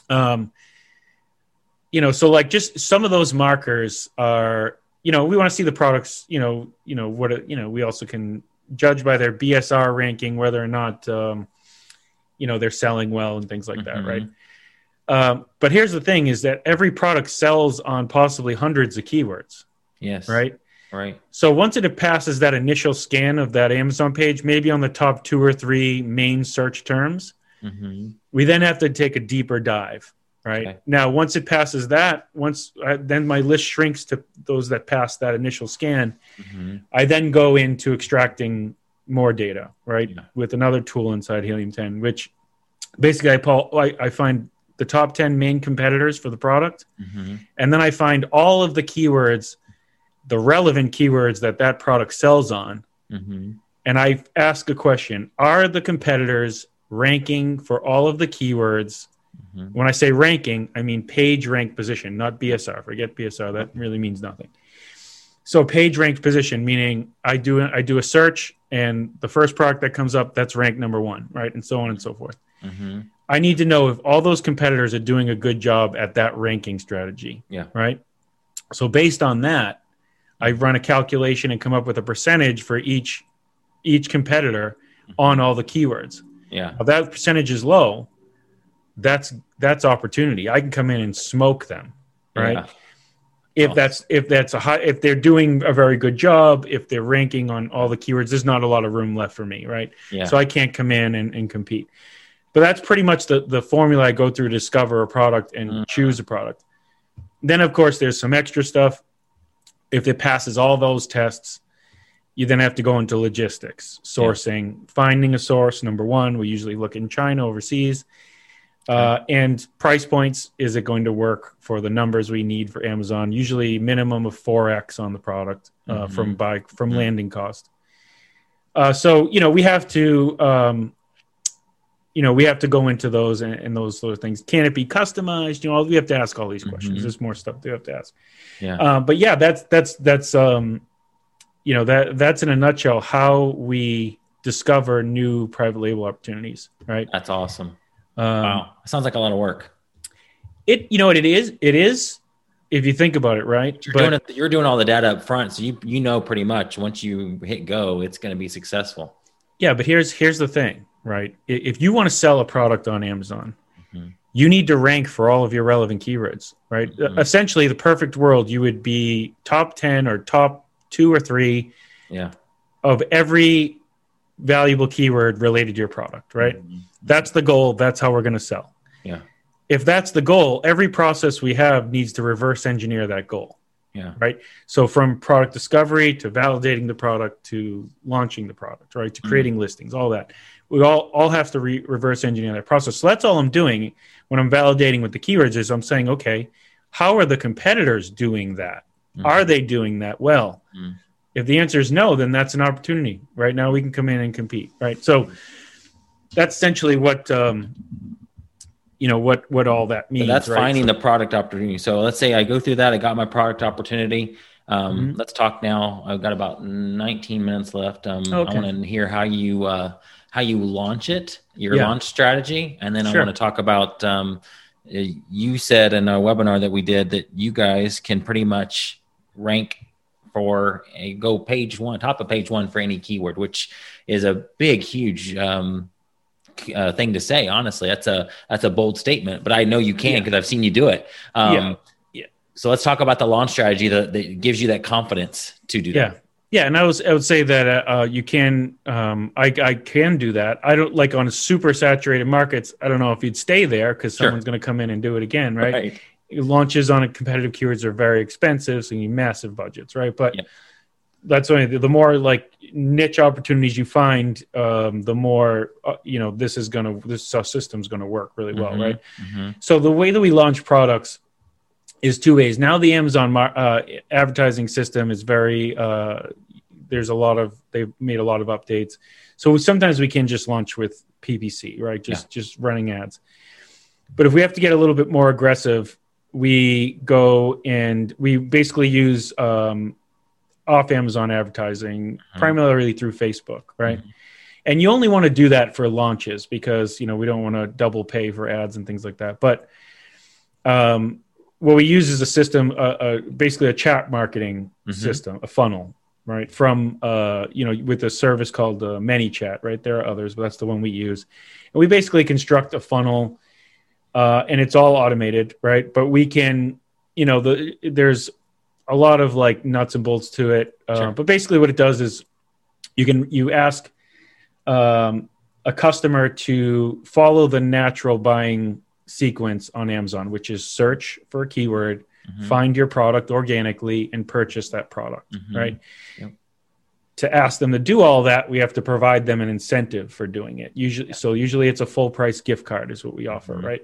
S3: So like just some of those markers are, we want to see the products, we also can judge by their BSR ranking whether or not they're selling well and things like that, right? But here's the thing is that every product sells on possibly hundreds of keywords.
S2: Yes.
S3: Right?
S2: Right.
S3: So once it passes that initial scan of that Amazon page, maybe on the top 2 or 3 main search terms, we then have to take a deeper dive, right? Okay. Now, once it passes that, then my list shrinks to those that pass that initial scan. I then go into extracting more data, right? Yeah. With another tool inside Helium 10, which basically I find the top 10 main competitors for the product. And then I find all of the keywords, the relevant keywords that product sells on. And I ask a question, are the competitors ranking for all of the keywords? When I say ranking, I mean page rank position, not BSR. Forget BSR. That really means nothing. So page ranked position, meaning I do a search and the first product that comes up, that's ranked number 1, right? And so on and so forth. I need to know if all those competitors are doing a good job at that ranking strategy. Yeah. Right. So based on that, I run a calculation and come up with a percentage for each competitor on all the keywords. Yeah. If that percentage is low, that's opportunity. I can come in and smoke them. Right. Yeah. If they're doing a very good job, if they're ranking on all the keywords, there's not a lot of room left for me. Right. Yeah. So I can't come in and compete. But that's pretty much the formula I go through to discover a product and choose a product. Then, of course, there's some extra stuff. If it passes all those tests, you then have to go into logistics, sourcing, finding a source. Number 1, we usually look in China, overseas. And price points, is it going to work for the numbers we need for Amazon? Usually minimum of 4x on the product from landing cost. So, we have to... we have to go into those and those sort of things. Can it be customized? We have to ask all these questions. There's more stuff we have to ask. Yeah. But yeah, that's in a nutshell how we discover new private label opportunities. Right.
S2: That's awesome. Wow. It sounds like a lot of work.
S3: It is if you think about it, right?
S2: You're doing all the data up front. So you pretty much once you hit go, it's going to be successful.
S3: Yeah. But here's the thing. Right. If you want to sell a product on Amazon, you need to rank for all of your relevant keywords, right? Essentially, the perfect world, you would be top 10 or top 2 or 3 of every valuable keyword related to your product, right? That's the goal. That's how we're going to sell. Yeah. If that's the goal, every process we have needs to reverse engineer that goal. Yeah. Right. So from product discovery to validating the product to launching the product, right? To creating listings, all that. We all have to reverse engineer that process. So that's all I'm doing when I'm validating with the keywords is I'm saying, okay, how are the competitors doing that? Are they doing that well? If the answer is no, then that's an opportunity. Right now we can come in and compete. Right. So that's essentially what all that means.
S2: So that's
S3: right?
S2: finding the product opportunity. So let's say I go through that. I got my product opportunity. Let's talk now. I've got about 19 minutes left. I want to hear how you launch it, your launch strategy. And then I want to talk about, you said in a webinar that we did that you guys can pretty much rank for top of page 1 for any keyword, which is a big, huge, thing to say. Honestly, that's a bold statement, but I know you can because I've seen you do it. So let's talk about the launch strategy that gives you that confidence to do that.
S3: Yeah, and I would say that you can. I can do that. I don't like on super saturated markets. I don't know if you'd stay there because someone's going to come in and do it again, right? Launches on a competitive keywords are very expensive, so you need massive budgets, right? But that's only the more like niche opportunities you find, the more this system's gonna work really well, right? So the way that we launch products is two ways. Now the Amazon advertising system is very they've made a lot of updates. So sometimes we can just launch with PPC, right? Just running ads. But if we have to get a little bit more aggressive, we go and we basically use off Amazon advertising, primarily through Facebook, right? And you only want to do that for launches because, we don't want to double pay for ads and things like that. But what we use is a system, basically a chat marketing system, a funnel, right? From, with a service called ManyChat, right? There are others, but that's the one we use. And we basically construct a funnel and it's all automated, right? But we can, there's a lot of like nuts and bolts to it. But basically what it does is you ask a customer to follow the natural buying sequence on Amazon, which is search for a keyword, find your product organically and purchase that product, right? To ask them to do all that, we have to provide them an incentive for doing it. Usually it's a full price gift card is what we offer, right?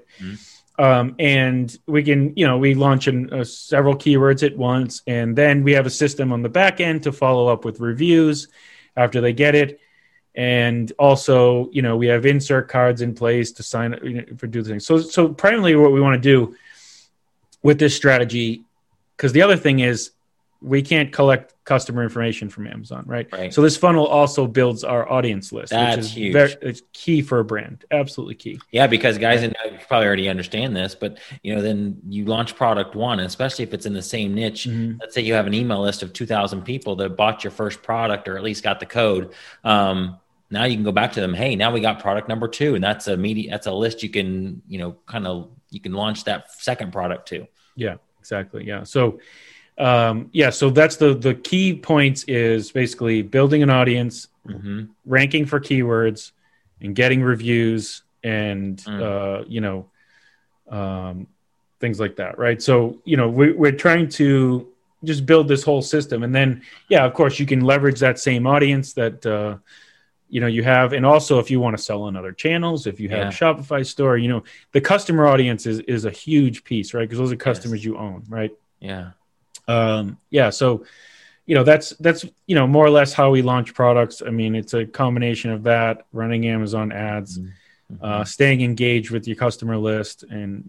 S3: And we can, we launch several keywords at once, and then we have a system on the back end to follow up with reviews after they get it. And also, we have insert cards in place to sign up for do things. So primarily what we want to do with this strategy, because the other thing is we can't collect customer information from Amazon, right? So this funnel also builds our audience list.
S2: That's
S3: which is
S2: huge.
S3: It's key for a brand. Absolutely key.
S2: Yeah, because guys, and you probably already understand this, but then you launch product one, especially if it's in the same niche. Let's say you have an email list of 2,000 people that bought your first product or at least got the code. Now you can go back to them. Hey, now we got product number 2, and that's a list you can, you can launch that second product to. Yeah,
S3: exactly. Yeah. So, so that's the key points is basically building an audience, ranking for keywords, and getting reviews and things like that, right? So we're trying to just build this whole system, and then of course you can leverage that same audience that you have, and also if you want to sell on other channels, if you have a Shopify store, the customer audience is a huge piece, right? Because those are customers you own, right? So that's more or less how we launch products. I mean, it's a combination of that, running Amazon ads, staying engaged with your customer list, and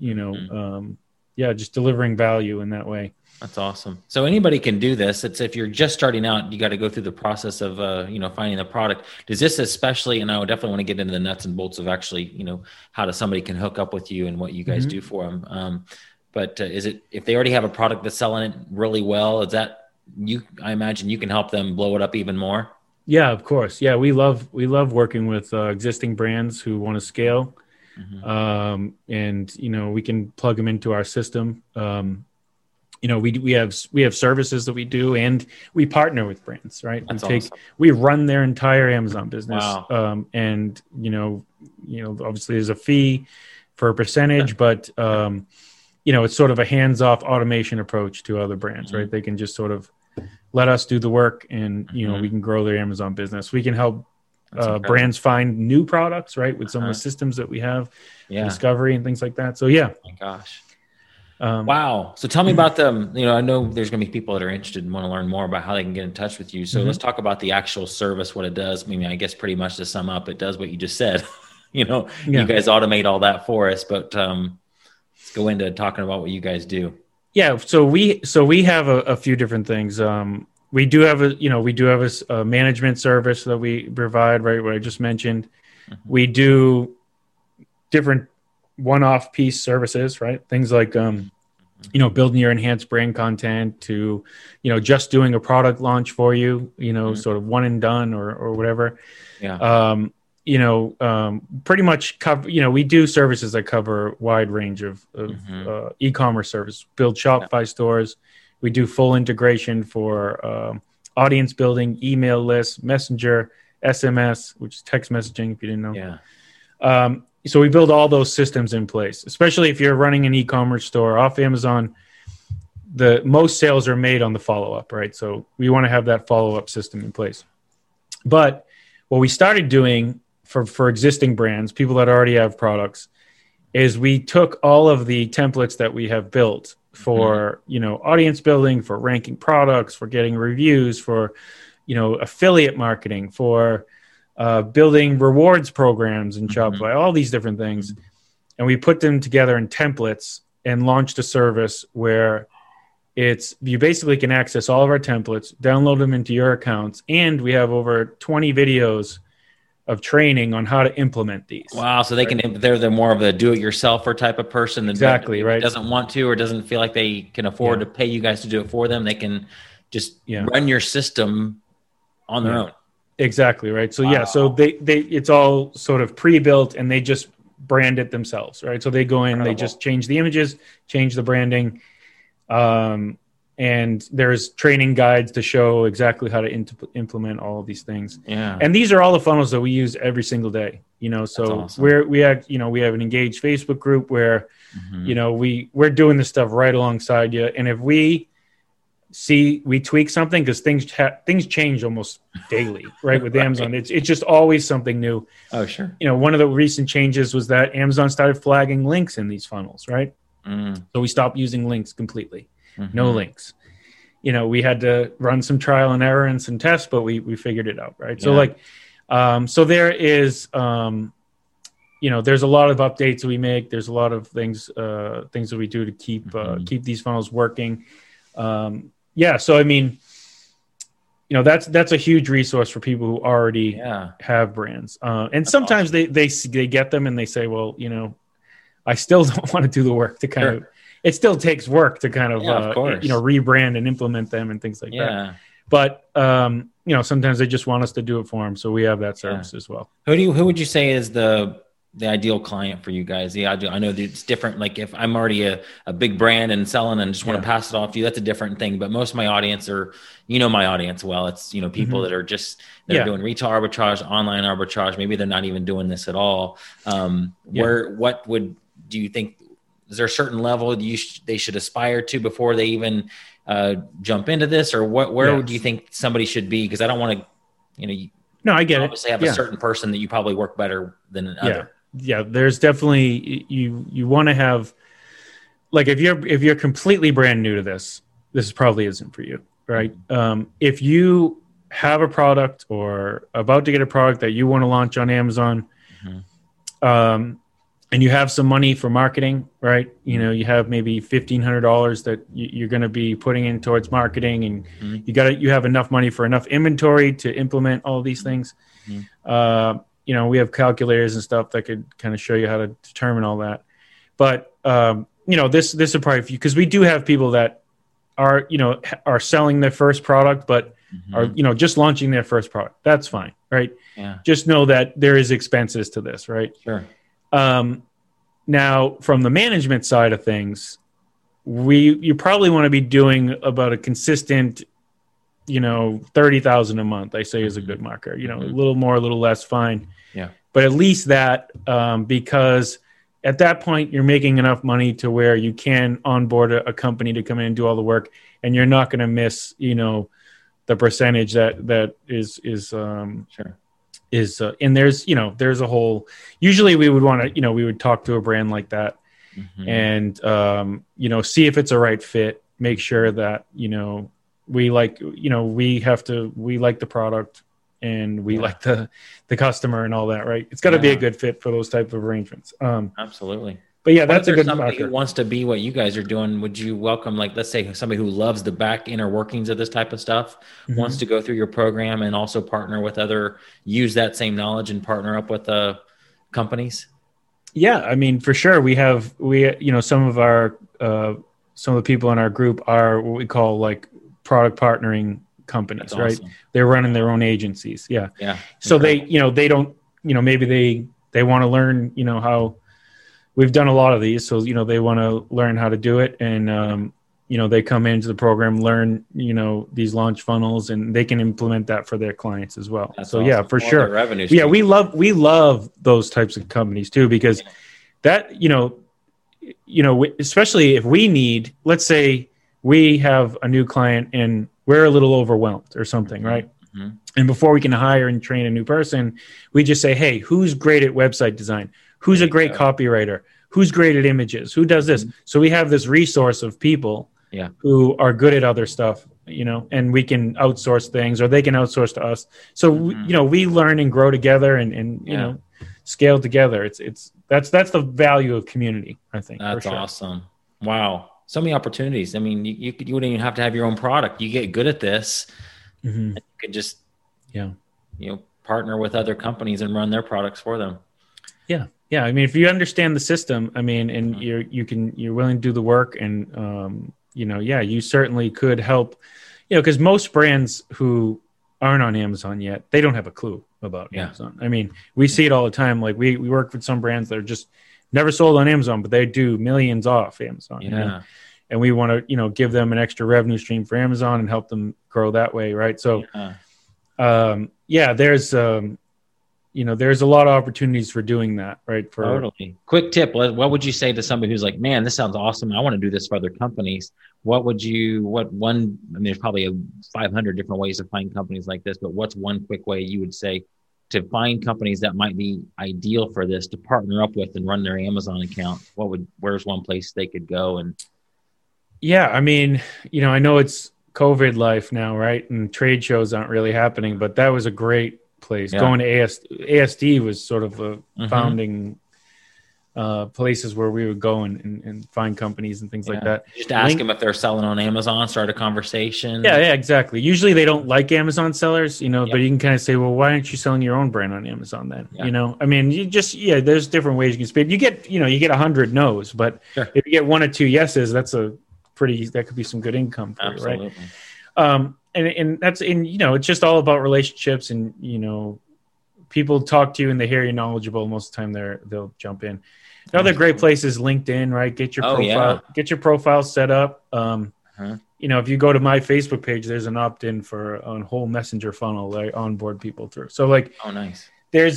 S3: just delivering value in that way.
S2: That's awesome. So anybody can do this. It's if you're just starting out, you got to go through the process of finding the product. Does this especially, and I would definitely want to get into the nuts and bolts of actually how somebody can hook up with you and what you guys do for them. But is it, if they already have a product that's selling it really well, is that I imagine you can help them blow it up even more?
S3: Yeah, of course. Yeah, we love working with existing brands who want to scale, and we can plug them into our system. We have services that we do, and we partner with brands, right?
S2: That's awesome.
S3: We run their entire Amazon business.
S2: Wow.
S3: And obviously there's a fee for a percentage, but it's sort of a hands-off automation approach to other brands, right? They can just sort of let us do the work, and we can grow their Amazon business. We can help brands find new products, right, with some of the systems that we have, discovery and things like that. So
S2: Oh my gosh. Wow. So tell me about them. I know there's going to be people that are interested and want to learn more about how they can get in touch with you. So let's talk about the actual service, what it does. I mean, I guess pretty much to sum up, it does what you just said. You guys automate all that for us, but let's go into talking about what you guys do.
S3: Yeah. So we have a few different things. We do have a management service that we provide, right? What I just mentioned. We do different one-off piece services, right? Things like, building your enhanced brand content to, just doing a product launch for you, sort of one and done or whatever. Yeah. Pretty much cover, we do services that cover a wide range of e-commerce service, build Shopify stores. We do full integration for audience building, email lists, messenger, SMS, which is text messaging if you didn't know.
S2: Yeah.
S3: So we build all those systems in place, especially if you're running an e-commerce store off Amazon. The most sales are made on the follow-up, right? So we want to have that follow-up system in place. But what we started doing for existing brands, people that already have products, is we took all of the templates that we have built for, audience building, for ranking products, for getting reviews, for, affiliate marketing, for building rewards programs in Shopify, all these different things. And we put them together in templates and launched a service where you basically can access all of our templates, download them into your accounts, and we have over 20 videos of training on how to implement these.
S2: Wow. So they're more of a do-it-yourselfer type of person.
S3: Exactly, right.
S2: Doesn't want to, or doesn't feel like they can afford to pay you guys to do it for them. They can just run your system on their own.
S3: Exactly. Right. So, so they it's all sort of pre-built and they just brand it themselves. Right. So they go in, they just change the images, change the branding. And there's training guides to show exactly how to implement all of these things.
S2: Yeah.
S3: And these are all the funnels that we use every single day, so awesome. we have an engaged Facebook group where, we're doing this stuff right alongside you. And if we tweak something, because things change almost daily, right? With Amazon, it's just always something new.
S2: Oh, sure.
S3: One of the recent changes was that Amazon started flagging links in these funnels, right? So we stopped using links completely. No links. We had to run some trial and error and some tests, but we figured it out, right? So so there is, there's a lot of updates we make. There's a lot of things that we do to keep these funnels working. So I mean, that's a huge resource for people who already have brands. And sometimes they get them and they say, well, I still don't want to do the work to kind of. It still takes work to kind of, rebrand and implement them and things like that. But, sometimes they just want us to do it for them. So we have that service as well.
S2: Who would you say is the ideal client for you guys? I know that it's different. Like if I'm already a big brand and selling and just want to pass it off to you, that's a different thing. But most of my audience are, my audience well. It's, people that are just, they're doing retail arbitrage, online arbitrage. Maybe they're not even doing this at all. Do you think, is there a certain level they should aspire to before they even jump into this, or where do you think somebody should be? Because I don't want to,
S3: no, I get it.
S2: Obviously, have a certain person that you probably work better than another.
S3: Yeah. There's definitely you want to have, like, if you're completely brand new to this probably isn't for you, right? If you have a product or about to get a product that you want to launch on Amazon, and you have some money for marketing, right? You have maybe $1,500 that you're going to be putting in towards marketing, and you have enough money for enough inventory to implement all these things. We have calculators and stuff that could kind of show you how to determine all that. But this is probably, because we do have people that are selling their first product, but are just launching their first product. That's fine, right? Yeah. Just know that there is expenses to this, right?
S2: Sure.
S3: Now, from the management side of things, you probably want to be doing about a consistent, 30,000 a month, I say is a good marker. A little more, a little less, fine.
S2: Yeah.
S3: But at least that, because at that point you're making enough money to where you can onboard a company to come in and do all the work, and you're not going to miss, the percentage that is
S2: sure.
S3: And there's a whole, usually we would want to, we would talk to a brand like that and, see if it's a right fit, make sure that, we like, we like the product and we like the customer and all that, right? It's got to be a good fit for those type of arrangements.
S2: Absolutely.
S3: But yeah, that's a good
S2: somebody
S3: marker.
S2: Who wants to be what you guys are doing, would you welcome, like, let's say somebody who loves the back inner workings of this type of stuff, wants to go through your program and also partner with use that same knowledge and partner up with companies?
S3: Yeah, I mean, for sure. Some of the people in our group are what we call like product partnering companies. That's right? Awesome. They're running their own agencies. Yeah.
S2: Yeah.
S3: So they don't, maybe they want to learn, how we've done a lot of these. So, they want to learn how to do it. And, they come into the program, learn, these launch funnels, and they can implement that for their clients as well.
S2: That's
S3: so
S2: awesome.
S3: Yeah, for sure.
S2: Revenue
S3: yeah, we love those types of companies too, because that, especially if we need, let's say we have a new client and we're a little overwhelmed or something, right? Mm-hmm. And before we can hire and train a new person, we just say, hey, who's great at website design? Who's a great copywriter? Who's great at images? Who does this? Mm-hmm. So we have this resource of people who are good at other stuff, and we can outsource things, or they can outsource to us. So, we learn and grow together and scale together. That's the value of community, I think.
S2: That's awesome. Wow. So many opportunities. I mean, you wouldn't even have to have your own product. You get good at this, and you could just, partner with other companies and run their products for them.
S3: Yeah. Yeah. I mean, if you understand the system, I mean, and you're willing to do the work, and, you certainly could help, because most brands who aren't on Amazon yet, they don't have a clue about Amazon. I mean, we see it all the time. Like we work with some brands that are just never sold on Amazon, but they do millions off Amazon. And we want to, give them an extra revenue stream for Amazon and help them grow that way. Right. So, there's a lot of opportunities for doing that, right?
S2: Totally. Quick tip. What would you say to somebody who's like, man, this sounds awesome. I want to do this for other companies. There's probably 500 different ways to find companies like this, but what's one quick way you would say to find companies that might be ideal for this to partner up with and run their Amazon account? Where's one place they could go? And
S3: yeah, I mean, I know it's COVID life now, right? And trade shows aren't really happening, but that was a great place. Going to ASD was sort of a founding places where we would go and find companies and things like that.
S2: Just ask them if they're selling on Amazon, start a conversation.
S3: Yeah, exactly. Usually they don't like Amazon sellers, but you can kind of say, well, why aren't you selling your own brand on Amazon then? I mean, there's different ways you can speak. You get 100 no's, but if you get 1 or 2 yeses, that could be some good income for you, right? And that's it's just all about relationships, and people talk to you and they hear you're knowledgeable. Most of the time they'll jump in. Another great place is LinkedIn, right? Get your profile set up. If you go to my Facebook page, there's an opt-in for a whole messenger funnel that I onboard people through. So
S2: nice.
S3: There's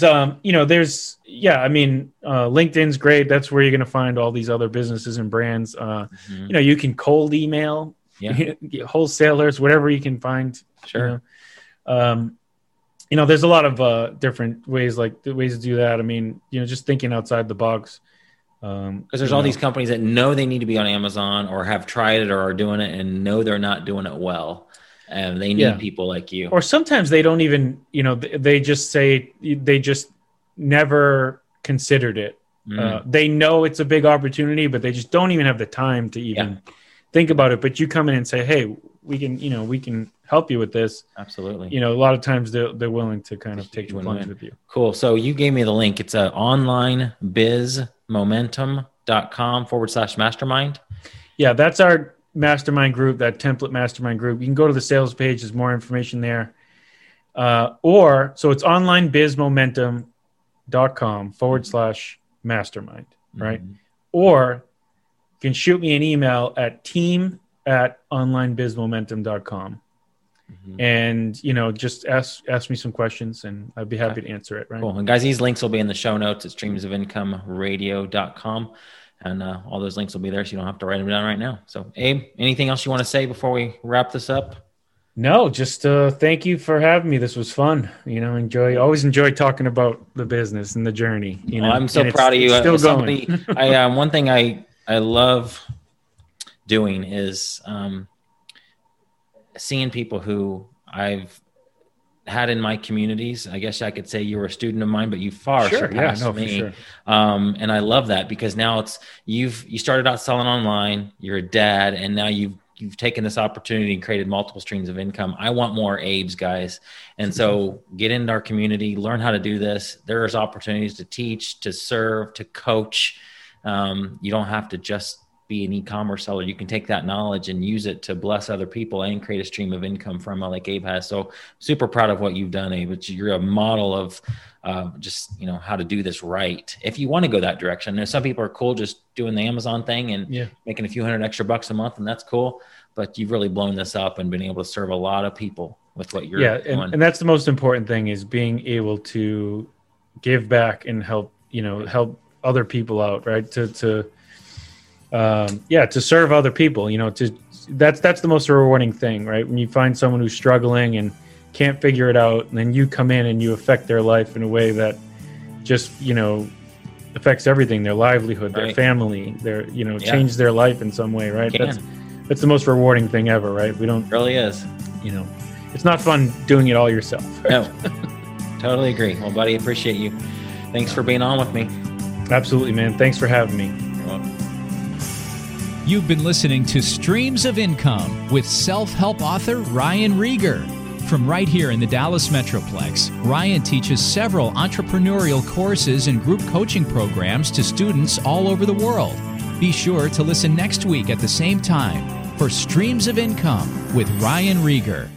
S3: LinkedIn's great. That's where you're going to find all these other businesses and brands. You can cold email. Wholesalers, whatever you can find.
S2: Sure.
S3: There's a lot of different ways to do that. I mean, just thinking outside the box.
S2: Because there's all these companies that know they need to be on Amazon or have tried it or are doing it and know they're not doing it well. And they need people like you.
S3: Or sometimes they don't even, they just say they just never considered it. They know it's a big opportunity, but they just don't even have the time to even think about it. But you come in and say, hey, we can help you with this.
S2: Absolutely.
S3: A lot of times they're willing to kind of take the plunge with you.
S2: Cool. So you gave me the link. It's onlinebizmomentum.com/mastermind.
S3: Yeah, that's our mastermind group, that template mastermind group. You can go to the sales page. There's more information there. So it's onlinebizmomentum.com/mastermind, right? Or you can shoot me an email at team@onlinebizmomentum.com. And, just ask me some questions and I'd be happy to answer it. Right.
S2: Cool. And guys, these links will be in the show notes at streamsofIncomeradio.com. And all those links will be there, so you don't have to write them down right now. So, Abe, anything else you want to say before we wrap this up?
S3: No, just thank you for having me. This was fun. Always enjoy talking about the business and the journey.
S2: I'm so proud of you.
S3: Still going.
S2: One thing I love doing is seeing people who I've had in my communities. I guess I could say you were a student of mine, but you surpassed me. Sure. And I love that because now you started out selling online, you're a dad, and now you've taken this opportunity and created multiple streams of income. I want more Abes, guys. And so get into our community, learn how to do this. There's opportunities to teach, to serve, to coach. You don't have to just be an e-commerce seller. You can take that knowledge and use it to bless other people and create a stream of income from it like Abe has. So super proud of what you've done, Abe. You're a model of just, how to do this right. If you want to go that direction. There's some people are cool just doing the Amazon thing and making a few $100 extra bucks a month, and that's cool. But you've really blown this up and been able to serve a lot of people with what you're doing.
S3: And that's the most important thing, is being able to give back and help other people out, right? To serve other people, that's the most rewarding thing, right? When you find someone who's struggling and can't figure it out, and then you come in and you affect their life in a way that just, affects everything, their livelihood, their family, change their life in some way, right? That's the most rewarding thing ever, right? We don't,
S2: it really is,
S3: it's not fun doing it all yourself.
S2: No, totally agree. Well, buddy, appreciate you. Thanks for being on with me.
S3: Absolutely, man. Thanks for having me.
S2: You're welcome.
S1: You've been listening to Streams of Income with self-help author Ryan Rieger. From right here in the Dallas Metroplex, Ryan teaches several entrepreneurial courses and group coaching programs to students all over the world. Be sure to listen next week at the same time for Streams of Income with Ryan Rieger.